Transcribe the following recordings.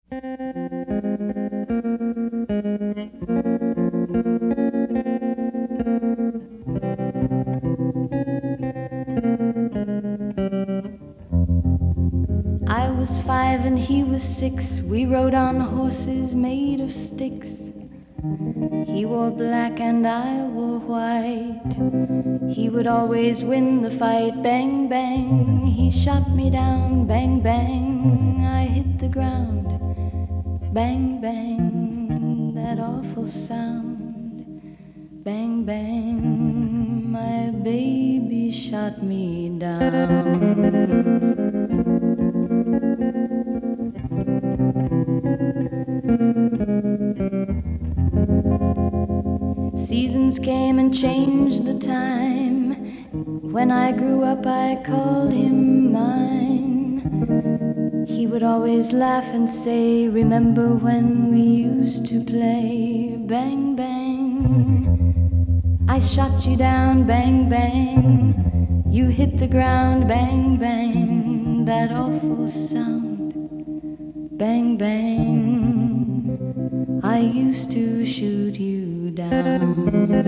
I was 5 and he was 6. We rode on horses made of sticks. He wore black and I wore white. He would always win the fight. Bang, bang, he shot me down. Bang, bang, I hit the ground. Bang, bang, that awful sound. Bang, bang, my baby shot me down. Seasons came and changed the time. When I grew up, I called him mine. He would always laugh and say, remember when we used to play? Bang, bang, I shot you down. Bang, bang, you hit the ground. Bang, bang, that awful sound. Bang, bang, I used to shoot you down.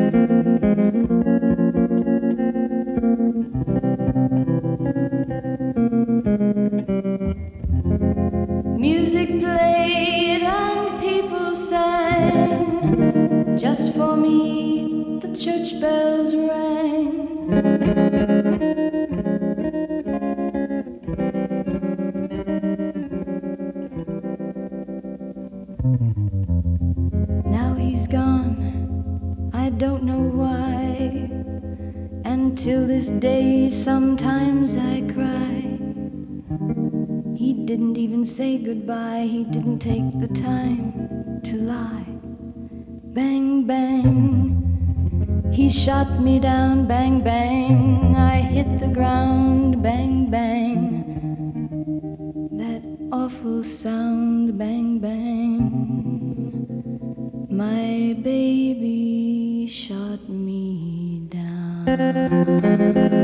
Music played and people sang. Just for me, the church bells rang. Now he's gone, I don't know why. And till this day, sometimes I cry. He didn't even say goodbye. He didn't take the time to lie. Bang, bang, he shot me down. Bang, bang, I hit the ground. Bang, bang, that awful sound. Bang, bang, my baby shot me down.